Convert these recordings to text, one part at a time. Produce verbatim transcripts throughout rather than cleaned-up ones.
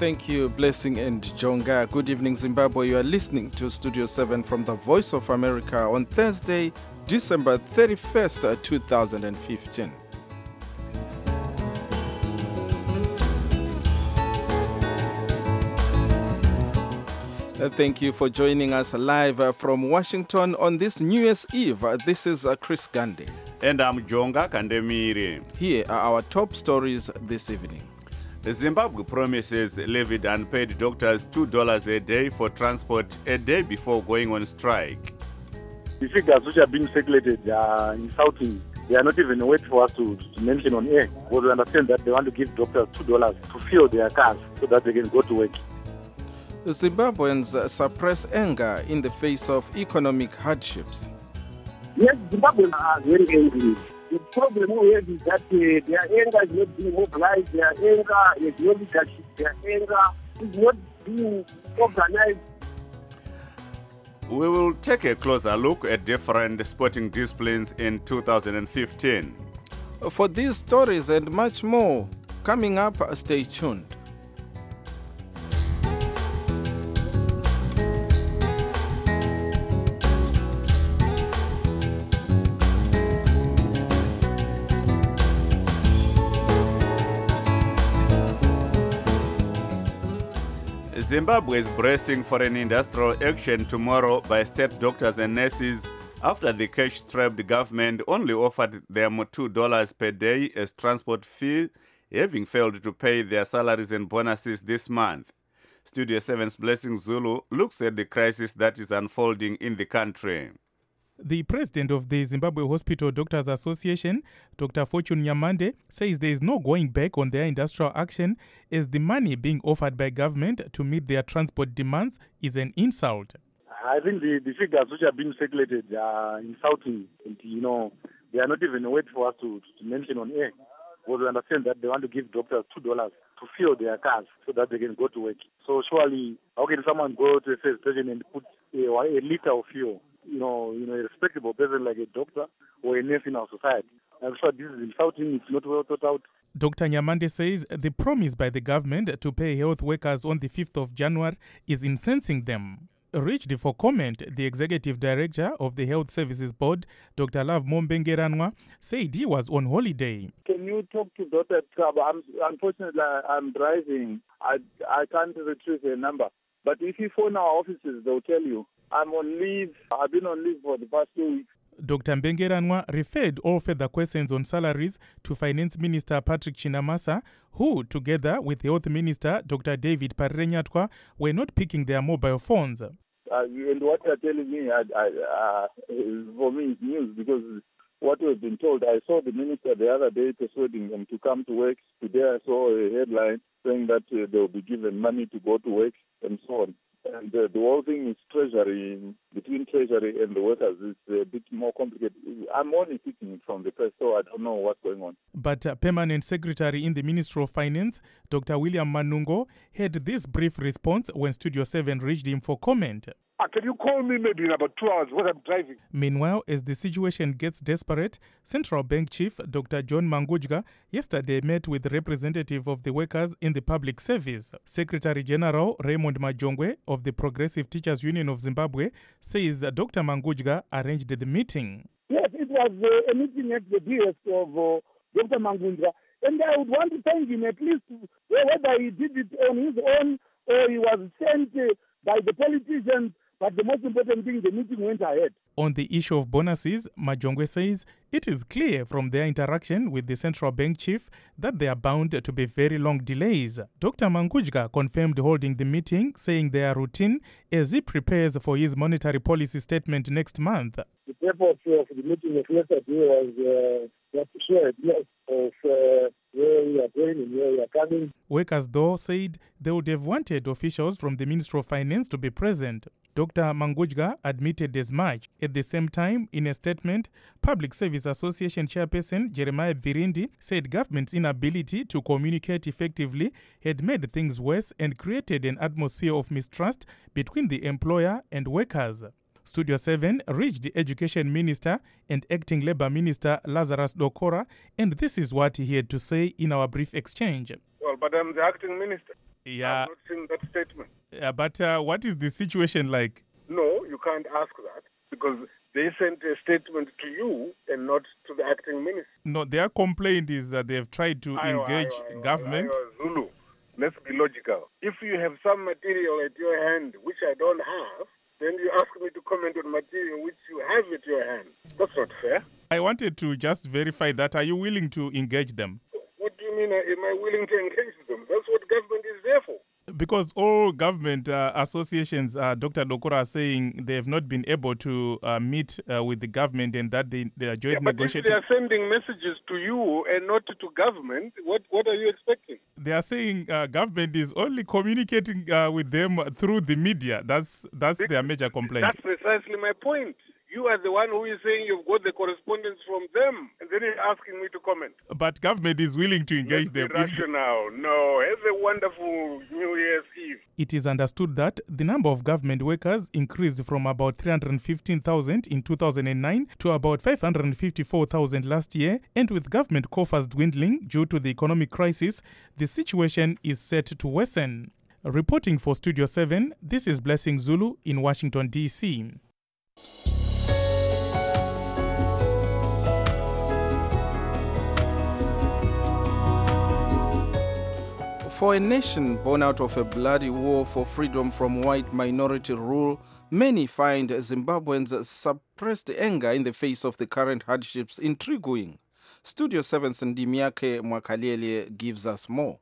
Thank you, Blessing and Jonga. Good evening, Zimbabwe. You are listening to Studio seven from the Voice of America on Thursday, December thirty-first, two thousand fifteen. Uh, Thank you for joining us live uh, from Washington on this New Year's Eve. Uh, This is uh, Chris Gandhi. And I'm Jonga Kandemiri. Here are our top stories this evening. Zimbabwe promises levied unpaid doctors two dollars a day for transport a day before going on strike. The figures which have been circulated are insulting. They are not even wait for us to, to mention on air, because we understand that they want to give doctors two dollars to fuel their cars so that they can go to work. Zimbabweans uh, suppress anger in the face of economic hardships. Yes, Zimbabweans are very angry. The problem we have is that uh, their anger is not being mobilized, their anger is not leadership, their anger is not being organized. We will take a closer look at different sporting disciplines in two thousand fifteen. For these stories and much more, coming up, uh, stay tuned. Zimbabwe is bracing for an industrial action tomorrow by state doctors and nurses after the cash-strapped government only offered them two dollars per day as transport fee, having failed to pay their salaries and bonuses this month. Studio seven's Blessing Zulu looks at the crisis that is unfolding in the country. The president of the Zimbabwe Hospital Doctors Association, Doctor Fortune Nyamande, says there is no going back on their industrial action as the money being offered by government to meet their transport demands is an insult. I think the, the figures which have been circulated are insulting. And, you know, they are not even wait for us to, to mention on air, because we understand that they want to give doctors two dollars to fuel their cars so that they can go to work. So surely, how can someone go to a service station and put a, a liter of fuel? You know, you know, a respectable person like a doctor or a nurse in our society. I'm sure this is insulting. It's not well thought out. Doctor Nyamande says the promise by the government to pay health workers on the fifth of January is incensing them. Reached for comment, the executive director of the Health Services Board, Doctor Love Mombengeranwa, said he was on holiday. Can you talk to Doctor Trab? I'm, unfortunately, I'm driving. I, I can't retrieve a number. But if you phone our offices, they'll tell you. I'm on leave. I've been on leave for the past two weeks. Doctor Mbengeranwa referred all further questions on salaries to Finance Minister Patrick Chinamasa, who, together with Health Minister Doctor David Parrenyatwa, were not picking their mobile phones. Uh, and what you're telling me, I, I, uh, for me, it's news, because what we've been told, I saw the minister the other day persuading them to come to work. Today I saw a headline saying that uh, they'll be given money to go to work and so on. And uh, the whole thing is treasury, between treasury and the workers is a bit more complicated. I'm only speaking from the press, so I don't know what's going on. But uh, Permanent Secretary in the Ministry of Finance, Doctor William Manungo, had this brief response when Studio seven reached him for comment. Uh, can you call me maybe in about two hours when I'm driving? Meanwhile, as the situation gets desperate, Central Bank Chief Doctor John Mangudjka yesterday met with representatives of the workers in the public service. Secretary General Raymond Majongwe of the Progressive Teachers Union of Zimbabwe says Doctor Mangudjka arranged the meeting. Yes, it was uh, a meeting at the behest of uh, Doctor Mangudjka, and I would want to thank him at least uh, whether he did it on his own or he was sent uh, by the politicians. But the most important thing, the meeting went ahead. On the issue of bonuses, Majongwe says it is clear from their interaction with the central bank chief that there are bound to be very long delays. Doctor Mangudjka confirmed holding the meeting, saying they are routine as he prepares for his monetary policy statement next month. The purpose of the meeting of yesterday was uh, to share ideas of uh, where we are going and where we are coming. Workers, though, said they would have wanted officials from the Ministry of Finance to be present. Doctor Mangudjka admitted as much. At the same time, in a statement, Public Service Association chairperson Jeremiah Virindi said government's inability to communicate effectively had made things worse and created an atmosphere of mistrust between the employer and workers. Studio seven reached the Education Minister and Acting Labour Minister Lazarus Dokora, and this is what he had to say in our brief exchange. Well, but I'm the acting minister. Yeah, I've not seen that statement. yeah but uh, what is the situation like? No, you can't ask that because they sent a statement to you and not to the acting minister. No, their complaint is that they have tried to Ayo, engage ayo, ayo, government. ayo, Zulu, let's be logical. If you have some material at your hand which I don't have, then you ask me to comment on material which you have at your hand. That's not fair. I wanted to just verify that. Are you willing to engage them? What do you mean, uh, am I willing to engage them? That's what government is there for. Because all government uh, associations, uh, Doctor Dokora, are saying they have not been able to uh, meet uh, with the government and that they, they are joint Yeah, but if negotiating. they are sending messages to you and not to government, what, what are you expecting? They are saying uh, government is only communicating uh, with them through the media. That's that's Because their major complaint. That's precisely my point. You are the one who is saying you've got the correspondence from them, and then you're asking me to comment. But government is willing to engage Let's be them. If rational. No, have a wonderful New Year's Eve. it is understood that the number of government workers increased from about three hundred fifteen thousand in two thousand nine to about five hundred fifty-four thousand last year, and with government coffers dwindling due to the economic crisis, the situation is set to worsen. Reporting for Studio seven, this is Blessing Zulu in Washington, D C For a nation born out of a bloody war for freedom from white minority rule, many find Zimbabweans' suppressed anger in the face of the current hardships intriguing. Studio seven's Ndimiake Mwakalele gives us more.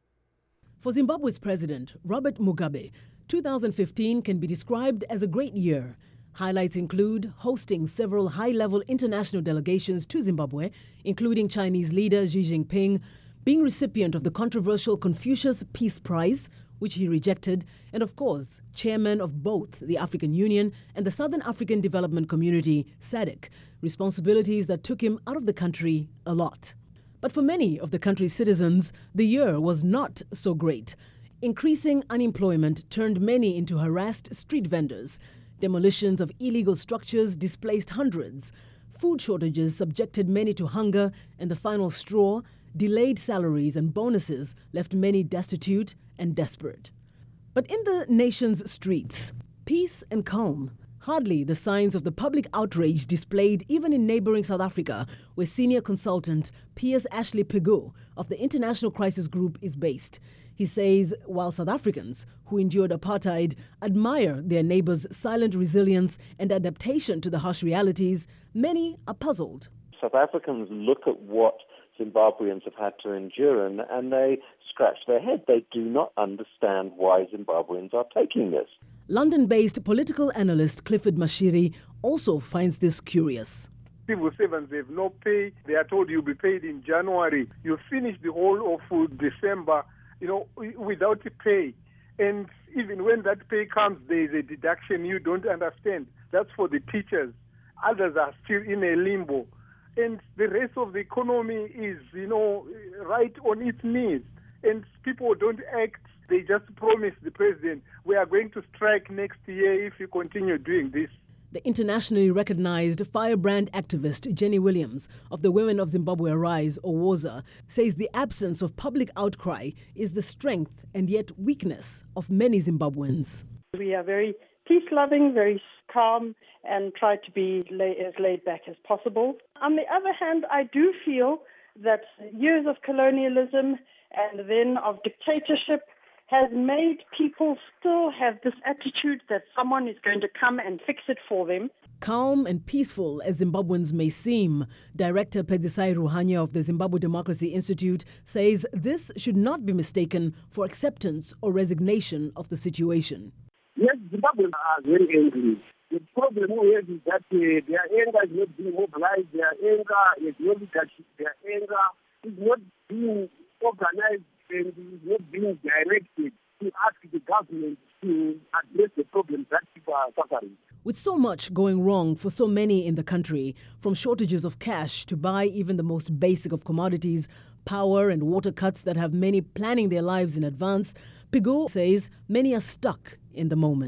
For Zimbabwe's president, Robert Mugabe, two thousand fifteen can be described as a great year. Highlights include hosting several high-level international delegations to Zimbabwe, including Chinese leader Xi Jinping, being recipient of the controversial Confucius Peace Prize, which he rejected, and of course, chairman of both the African Union and the Southern African Development Community, S A D C, responsibilities that took him out of the country a lot. But for many of the country's citizens, the year was not so great. Increasing unemployment turned many into harassed street vendors. Demolitions of illegal structures displaced hundreds. Food shortages subjected many to hunger, and the final straw, delayed salaries and bonuses, left many destitute and desperate. But in the nation's streets, peace and calm. Hardly the signs of the public outrage displayed even in neighboring South Africa, where senior consultant Piers Ashley Pigou of the International Crisis Group is based. He says while South Africans who endured apartheid admire their neighbors' silent resilience and adaptation to the harsh realities, many are puzzled. South Africans look at what Zimbabweans have had to endure and, and they scratch their head. They do not understand why Zimbabweans are taking this. London-based political analyst Clifford Mashiri also finds this curious. Civil servants have no pay. They are told you'll be paid in January. You finish the whole of December, you know, without pay. And even when that pay comes, there is a deduction you don't understand. That's for the teachers. Others are still in a limbo. And the rest of the economy is, you know, right on its knees. And people don't act. They just promise the president, we are going to strike next year if you continue doing this. The internationally recognized firebrand activist Jenny Williams of the Women of Zimbabwe Arise, or WOZA, says the absence of public outcry is the strength and yet weakness of many Zimbabweans. We are very peace-loving, very calm, and try to be lay, as laid back as possible. On the other hand, I do feel that years of colonialism and then of dictatorship has made people still have this attitude that someone is going to come and fix it for them. Calm and peaceful as Zimbabweans may seem, Director Pedzisai Ruhanya of the Zimbabwe Democracy Institute says this should not be mistaken for acceptance or resignation of the situation. Yes, Zimbabweans are very angry. The problem we have is that uh, their anger is not being mobilized, their anger is not leadership, their anger is not being organized and is not being directed to ask the government to address the problems that people are suffering. With so much going wrong for so many in the country, from shortages of cash to buy even the most basic of commodities, power and water cuts that have many planning their lives in advance, Pigou says many are stuck in the moment.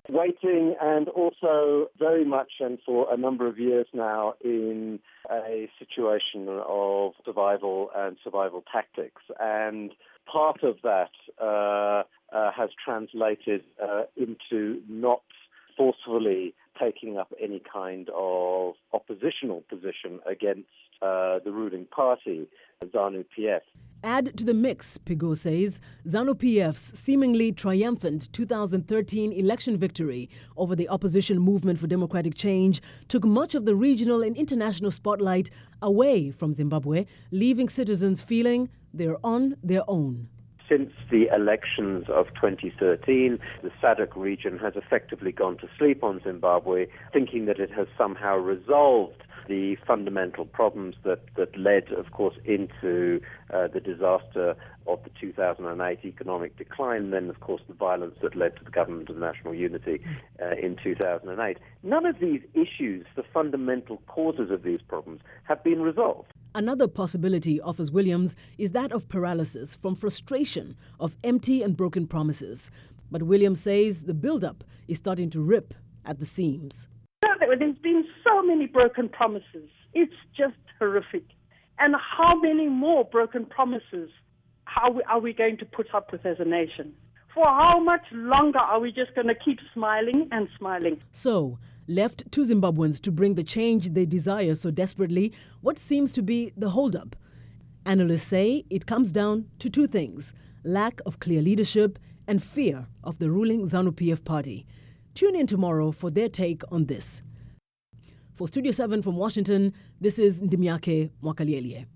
waiting and also very much and for a number of years now in a situation of survival and survival tactics. And part of that uh, uh, has translated uh, into not forcefully taking up any kind of oppositional position against uh, the ruling party, ZANU-P F. Add to the mix, Pigot says, ZANU-P F's seemingly triumphant two thousand thirteen election victory over the opposition movement for democratic change took much of the regional and international spotlight away from Zimbabwe, leaving citizens feeling they're on their own. Since the elections of twenty thirteen, the S A D C region has effectively gone to sleep on Zimbabwe, thinking that it has somehow resolved the fundamental problems that, that led, of course, into uh, the disaster of the two thousand eight economic decline, and then, of course, the violence that led to the government of national unity uh, in two thousand eight. None of these issues, the fundamental causes of these problems, have been resolved. Another possibility, offers Williams, is that of paralysis from frustration of empty and broken promises. But Williams says the build-up is starting to rip at the seams. There's been so many broken promises. It's just horrific. And how many more broken promises how we, are we going to put up with as a nation? For how much longer are we just going to keep smiling and smiling? So, left to Zimbabweans to bring the change they desire so desperately, what seems to be the holdup? Analysts say it comes down to two things: lack of clear leadership and fear of the ruling ZANU-P F party. Tune in tomorrow for their take on this. For Studio seven from Washington, this is Ndimiake Mwakaliele.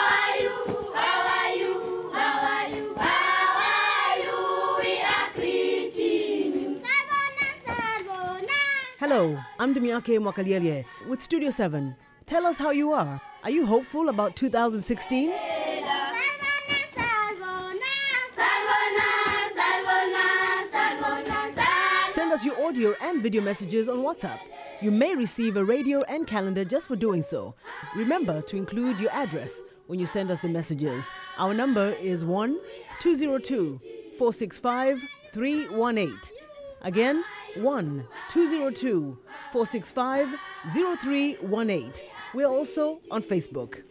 Hello, I'm Ndimiake Mwakaliele with Studio seven. Tell us how you are. Are you hopeful about two thousand sixteen? Send us your audio and video messages on WhatsApp. You may receive a radio and calendar just for doing so. Remember to include your address when you send us the messages. Our number is one two zero two, four six five, three one eight. Again, one two zero two, four six five, zero three one eight. We're also on Facebook.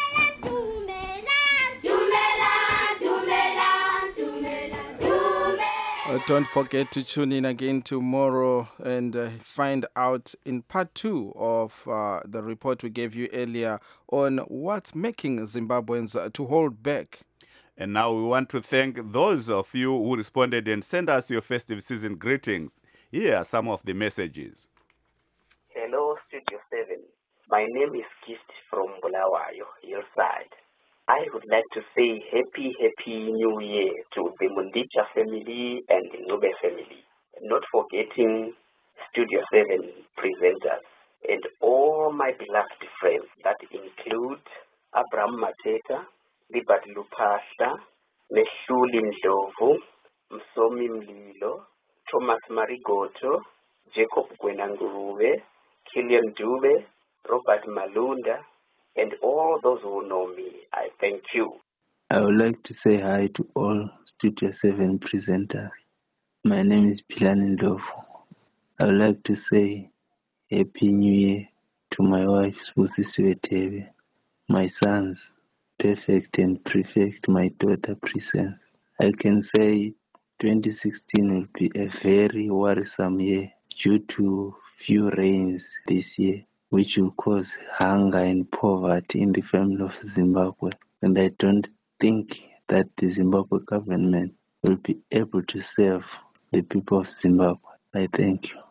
Uh, don't forget to tune in again tomorrow and uh, find out in part two of uh, the report we gave you earlier on what's making Zimbabweans uh, to hold back. And now we want to thank those of you who responded and sent us your festive season greetings. Here are some of the messages. Hello, Studio seven. My name is Kist from Bulawayo, Hillside. I would like to say happy, happy new year to the Mundicha family and the Nobe family. Not forgetting Studio seven presenters and all my beloved friends that include Abraham Mateta, Libert Lupasha, Meshuli Ndlovu, Msomi Mlilo, Thomas Marigoto, Jacob Gwenanguruwe, Killian Dube, Robert Malunda, and all those who know me. I thank you. I would like to say hi to all Studio seven presenters. My name is Pilani Ndlovu. I would like to say Happy New Year to my wife, Spusi Swetebe, my sons, Perfect and Prefect, my daughter, Presence. I can say twenty sixteen will be a very worrisome year due to few rains this year, which will cause hunger and poverty in the family of Zimbabwe. And I don't think that the Zimbabwe government will be able to serve the people of Zimbabwe. I thank you.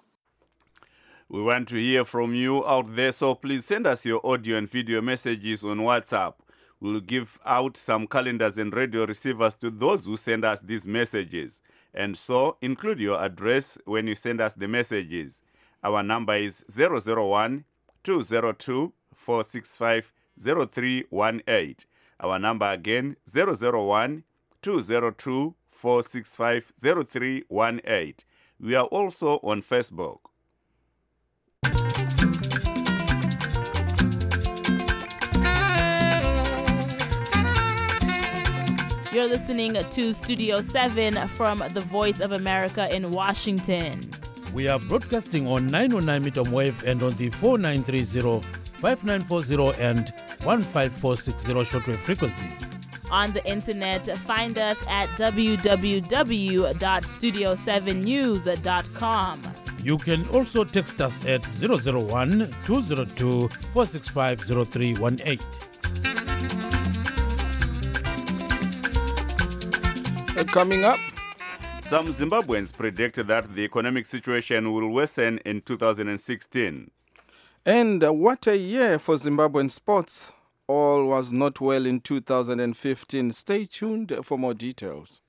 We want to hear from you out there, so please send us your audio and video messages on WhatsApp. We'll give out some calendars and radio receivers to those who send us these messages. And so include your address when you send us the messages. Our number is zero zero one, two zero two, four six five, zero three one eight. Our number again, zero zero one, two zero two, four six five, zero three one eight. We are also on Facebook. You're listening to Studio seven from the Voice of America in Washington. We are broadcasting on nine oh nine meter wave and on the four nine three zero, five nine four zero and one five four six zero shortwave frequencies. On the internet, find us at w w w dot studio seven news dot com. You can also text us at zero zero one, two zero two, four six five zero three one eight. Coming up, some Zimbabweans predict that the economic situation will worsen in two thousand sixteen. And what a year for Zimbabwean sports. All was not well in two thousand fifteen. Stay tuned for more details.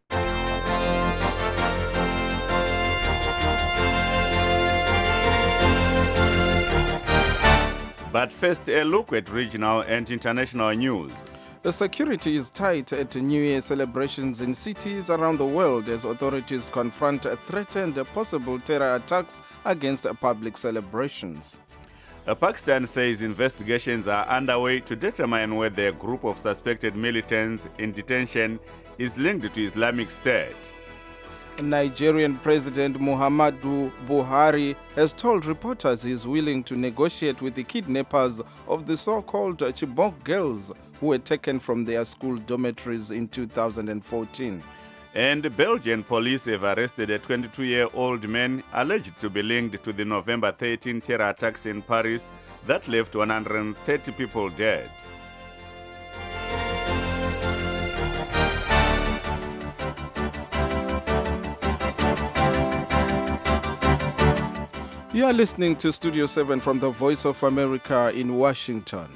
But first, a look at regional and international news. The security is tight at New Year celebrations in cities around the world as authorities confront threatened possible terror attacks against public celebrations. Pakistan says investigations are underway to determine whether a group of suspected militants in detention is linked to Islamic State. Nigerian President Muhammadu Buhari has told reporters he is willing to negotiate with the kidnappers of the so-called Chibok girls who were taken from their school dormitories in two thousand fourteen. And Belgian police have arrested a twenty-two-year-old man alleged to be linked to the November thirteenth terror attacks in Paris that left one hundred thirty people dead. You are listening to Studio seven from the Voice of America in Washington.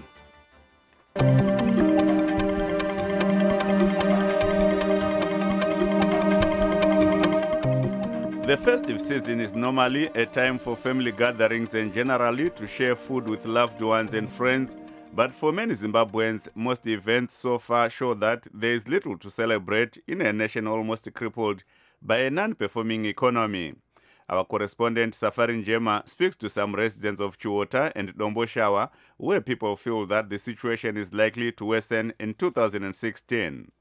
The festive season is normally a time for family gatherings and generally to share food with loved ones and friends, but for many Zimbabweans, most events so far show that there is little to celebrate in a nation almost crippled by a non-performing economy. Our correspondent Safari Njema speaks to some residents of Chiwota and Domboshawa, where people feel that the situation is likely to worsen in two thousand sixteen.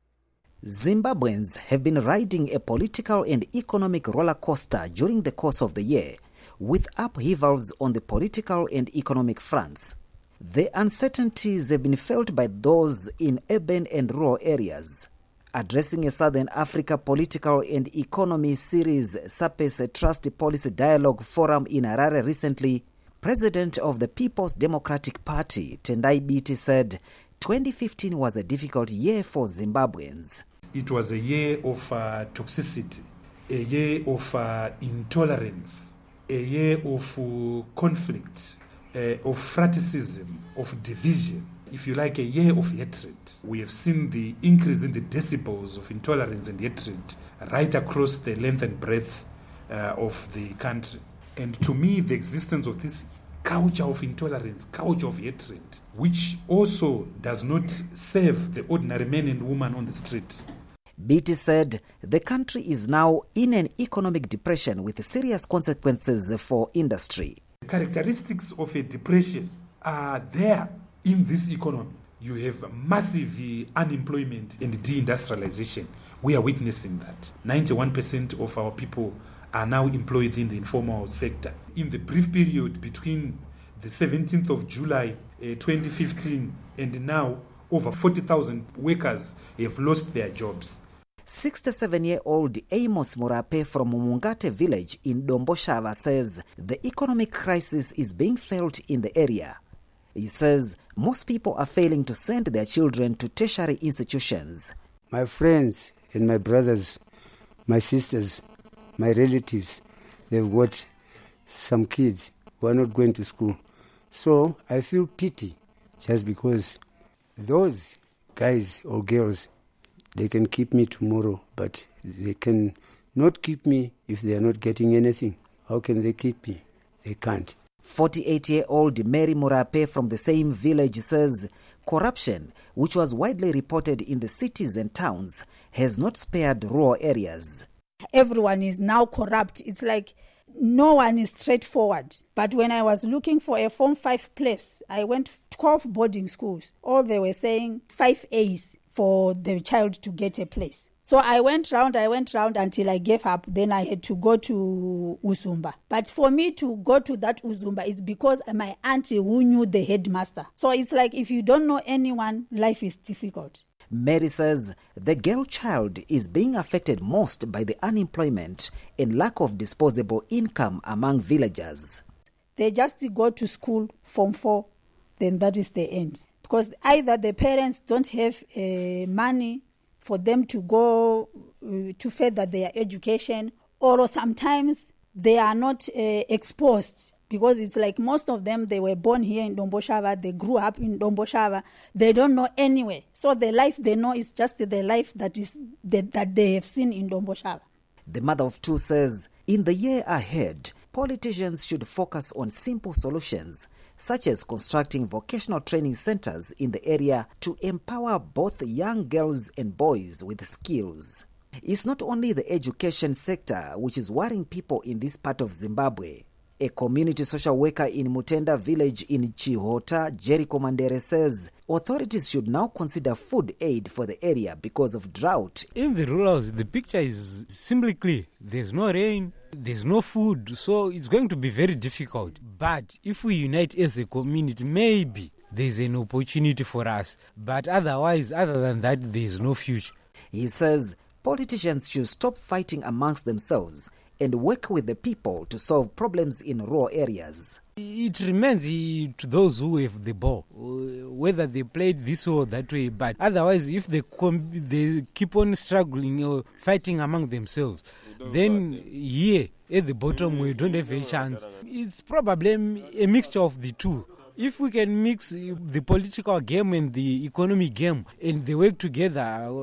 Zimbabweans have been riding a political and economic roller coaster during the course of the year, with upheavals on the political and economic fronts. The uncertainties have been felt by those in urban and rural areas. Addressing a Southern Africa political and economy series, SAPES Trust Policy Dialogue Forum in Harare recently, President of the People's Democratic Party, Tendai Biti, said twenty fifteen was a difficult year for Zimbabweans. It was a year of uh, toxicity, a year of uh, intolerance, a year of uh, conflict, uh, of fratricism, of division. If you like, a year of hatred. We have seen the increase in the decibels of intolerance and hatred right across the length and breadth uh, of the country. And to me, the existence of this culture of intolerance, culture of hatred, which also does not serve the ordinary man and woman on the street. Biti said the country is now in an economic depression with serious consequences for industry. The characteristics of a depression are there in this economy. You have massive unemployment and deindustrialization. We are witnessing that. ninety-one percent of our people are now employed in the informal sector. In the brief period between the seventeenth of July uh, twenty fifteen and now, over forty thousand workers have lost their jobs. sixty-seven-year-old Amos Murape from Mungate village in Domboshava says the economic crisis is being felt in the area. He says most people are failing to send their children to tertiary institutions. My friends and my brothers, my sisters, my relatives, they've got some kids who are not going to school. So I feel pity just because those guys or girls, they can keep me tomorrow, but they can not keep me if they are not getting anything. How can they keep me? They can't. forty-eight-year-old Mary Murape from the same village says corruption, which was widely reported in the cities and towns, has not spared rural areas. Everyone is now corrupt. It's like no one is straightforward. But when I was looking for a Form five place, I went twelve boarding schools. All they were saying five A's for the child to get a place. So I went round, I went round until I gave up. Then I had to go to Uzumba. But for me to go to that Uzumba is because my auntie who knew the headmaster. So it's like if you don't know anyone, life is difficult. Mary says the girl child is being affected most by the unemployment and lack of disposable income among villagers. They just go to school from four, then that is the end. Because either the parents don't have uh, money for them to go uh, to further their education, or sometimes they are not uh, exposed, because it's like most of them, they were born here in Domboshava, they grew up in Domboshava, they don't know anywhere. So the life they know is just the life that is that, that they have seen in Domboshava. The mother of two says in the year ahead, politicians should focus on simple solutions, such as constructing vocational training centers in the area to empower both young girls and boys with skills. It's not only the education sector which is worrying people in this part of Zimbabwe. A community social worker in Mutenda village in Chihota, Jericho Mandere, says authorities should now consider food aid for the area because of drought. In the rurals, the picture is simply clear. There's no rain, there's no food, so it's going to be very difficult. But if we unite as a community, maybe there's an opportunity for us. But otherwise, other than that, there's no future. He says politicians should stop fighting amongst themselves and work with the people to solve problems in rural areas. It remains to those who have the ball, whether they played this or that way. But otherwise, if they, com- they keep on struggling or fighting among themselves, then here at the bottom we don't have a chance. It's probably a mixture of the two. If we can mix the political game and the economic game and they work together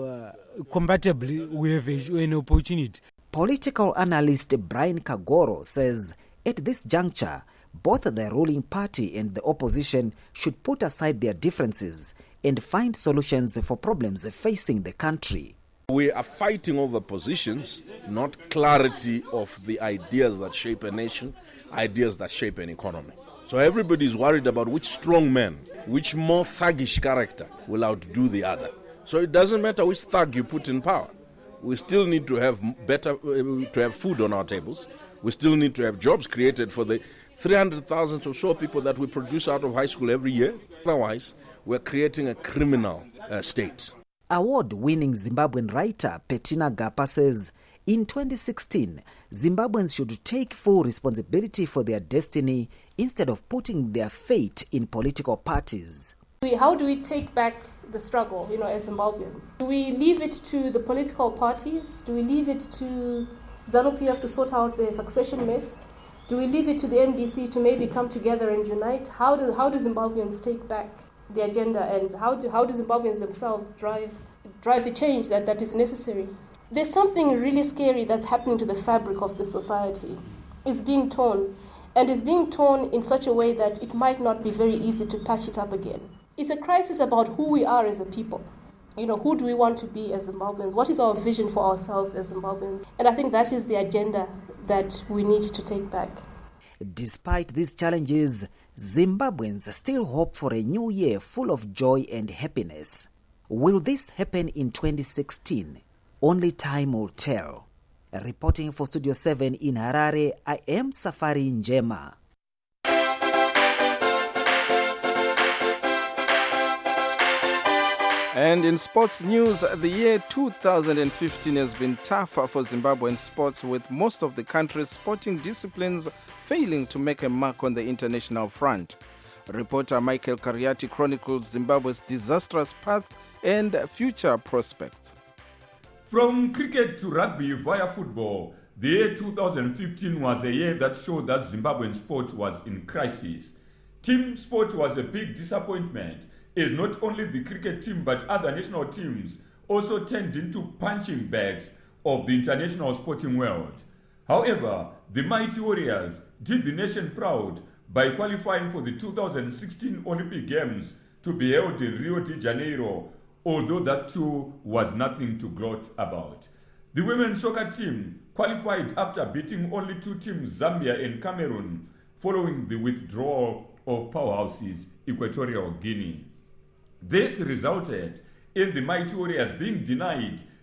uh, compatibly, we have a, an opportunity. Political analyst Brian Kagoro says at this juncture, both the ruling party and the opposition should put aside their differences and find solutions for problems facing the country. We are fighting over positions, not clarity of the ideas that shape a nation, ideas that shape an economy. So everybody is worried about which strong man, which more thuggish character will outdo the other. So it doesn't matter which thug you put in power. We still need to have better, uh, to have food on our tables. We still need to have jobs created for the three hundred thousand or so people that we produce out of high school every year. Otherwise, we're creating a criminal uh, state. Award-winning Zimbabwean writer Petina Gapa says, in twenty sixteen, Zimbabweans should take full responsibility for their destiny instead of putting their fate in political parties. How do we take back the struggle, you know, as Zimbabweans? Do we leave it to the political parties? Do we leave it to ZANU-P F to sort out the succession mess? Do we leave it to the M D C to maybe come together and unite? How do how do Zimbabweans take back the agenda, and how do how do Zimbabweans themselves drive drive the change that, that is necessary? There's something really scary that's happening to the fabric of the society. It's being torn, and it's being torn in such a way that it might not be very easy to patch it up again. It's a crisis about who we are as a people. You know, who do we want to be as Zimbabweans? What is our vision for ourselves as Zimbabweans? And I think that is the agenda that we need to take back. Despite these challenges, Zimbabweans still hope for a new year full of joy and happiness. Will this happen in twenty sixteen? Only time will tell. Reporting for Studio seven in Harare, I am Safari Njema. And in sports news, the year two thousand fifteen has been tougher for Zimbabwean sports, with most of the country's sporting disciplines failing to make a mark on the international front. Reporter Michael Kariati chronicles Zimbabwe's disastrous path and future prospects. From cricket to rugby via football, the year two thousand fifteen was a year that showed that Zimbabwean sport was in crisis. Team sport was a big disappointment, as not only the cricket team but other national teams also turned into punching bags of the international sporting world. However, the mighty Warriors did the nation proud by qualifying for the two thousand sixteen Olympic Games to be held in Rio de Janeiro, although that too was nothing to gloat about. The women's soccer team qualified after beating only two teams, Zambia and Cameroon, following the withdrawal of powerhouses Equatorial Guinea. This resulted in the mighty Warriors being denied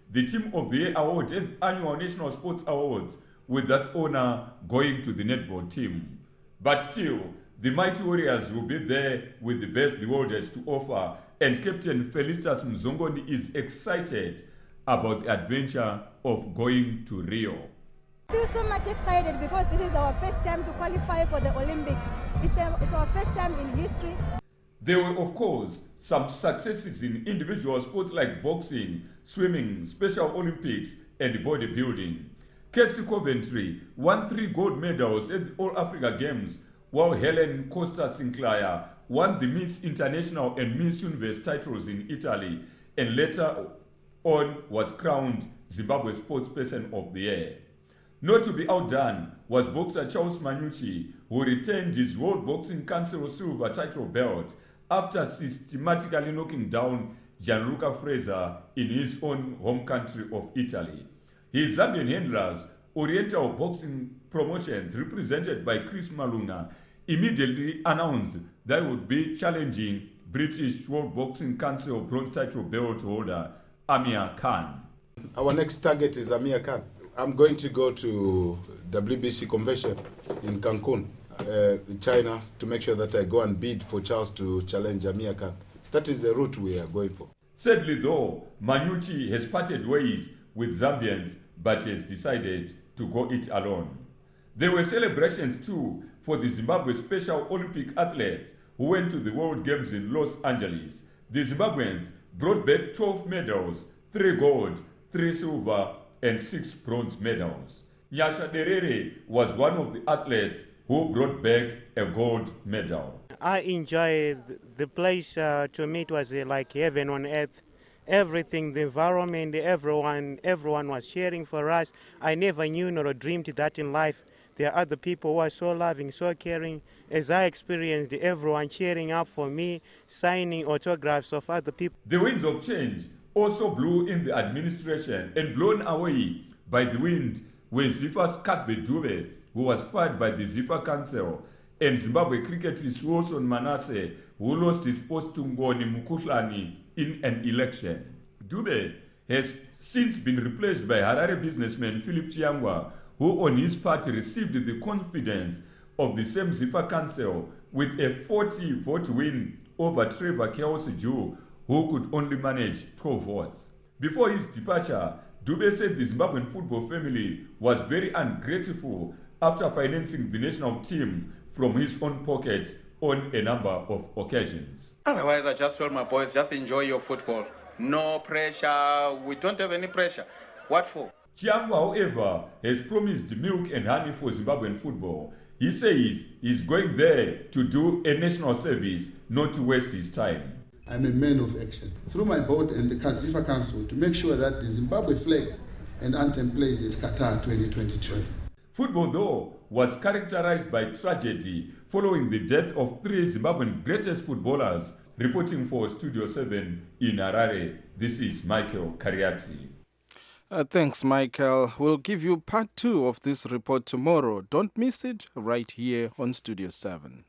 the Team of the Year award at annual National Sports Awards, with that honor going to the netball team. But still, the Mighty Warriors will be there with the best the world has to offer, and Captain Felicitas Mzongoni is excited about the adventure of going to Rio. I feel so much excited because this is our first time to qualify for the Olympics. It's, a, it's our first time in history. There were, of course, some successes in individual sports like boxing, swimming, Special Olympics, and bodybuilding. Casey Coventry won three gold medals at the All Africa Games, while Helen Costa Sinclair won the Miss International and Miss Universe titles in Italy, and later on was crowned Zimbabwe Sportsperson of the Year. Not to be outdone was boxer Charles Manucci, who retained his World Boxing Council silver title belt after systematically knocking down Gianluca Fraser in his own home country of Italy. His Zambian handlers, Oriental Boxing Promotions, represented by Chris Malunga, immediately announced they would be challenging British World Boxing Council bronze title belt holder Amir Khan. Our next target is Amir Khan. I'm going to go to W B C convention in Cancun, uh, China, to make sure that I go and bid for Charles to challenge Amir Khan. That is the route we are going for. Sadly though, Manucci has parted ways with Zambians but has decided to go it alone. There were celebrations too for the Zimbabwe Special Olympic athletes who went to the World Games in Los Angeles. The Zimbabweans brought back twelve medals, three gold, three silver, and six bronze medals. Nyasha Derere was one of the athletes who brought back a gold medal. I enjoyed the place. Uh, to me it was uh, like heaven on earth. Everything, the environment, everyone, everyone was cheering for us. I never knew nor dreamed that in life there are other people who are so loving, so caring. As I experienced everyone cheering up for me, signing autographs of other people. The winds of change also blew in the administration, and blown away by the wind were Zifa's Katbe Dube, who was fired by the Zifa Council, and Zimbabwe cricketist Wilson Manasseh, who lost his post to Ngoni Mukuhlani in an election. Dube has since been replaced by Harare businessman Philip Chiangwa, who on his part received the confidence of the same Zifa Council with a forty vote win over Trevor Chaos Jew, who could only manage twelve votes. Before his departure, Dube said the Zimbabwean football family was very ungrateful after financing the national team from his own pocket on a number of occasions. Otherwise, I just told my boys, just enjoy your football. No pressure. We don't have any pressure. What for? Chiangwa, however, has promised milk and honey for Zimbabwean football. He says he's going there to do a national service, not to waste his time. I'm a man of action. Through my board and the Zifa Council to make sure that the Zimbabwe flag and anthem plays at Qatar twenty twenty-two. Football, though, was characterized by tragedy following the death of three Zimbabwean greatest footballers. Reporting for Studio seven in Harare, this is Michael Kariati. Uh, thanks, Michael. We'll give you part two of this report tomorrow. Don't miss it right here on Studio seven.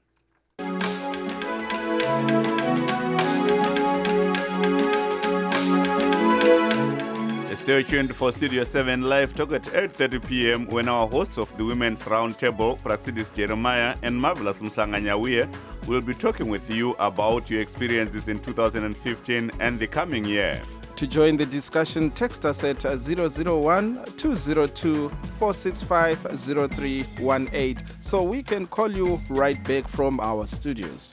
Stay tuned for Studio seven Live Talk at eight thirty p.m. when our hosts of the Women's Roundtable, Praxidis Jeremiah and Marvelous Mslanganyawiye, will be talking with you about your experiences in two thousand fifteen and the coming year. To join the discussion, text us at zero zero one, two zero two, four six five, zero three one eight so we can call you right back from our studios.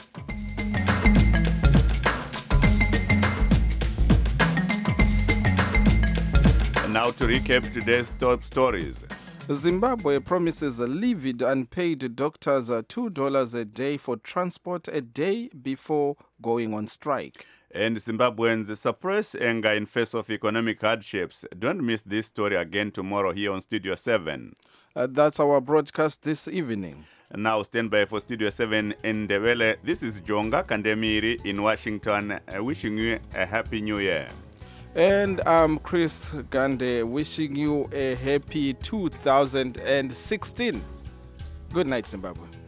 Now to recap today's top stories. Zimbabwe promises levied unpaid doctors two dollars a day for transport a day before going on strike. And Zimbabweans suppress anger in face of economic hardships. Don't miss this story again tomorrow here on Studio seven. Uh, that's our broadcast this evening. Now stand by for Studio seven in Ndebele. This is Jonga Kandemiri in Washington, uh, wishing you a happy new year. And I'm Chris Gande, wishing you a happy two thousand sixteen. Good night, Zimbabwe.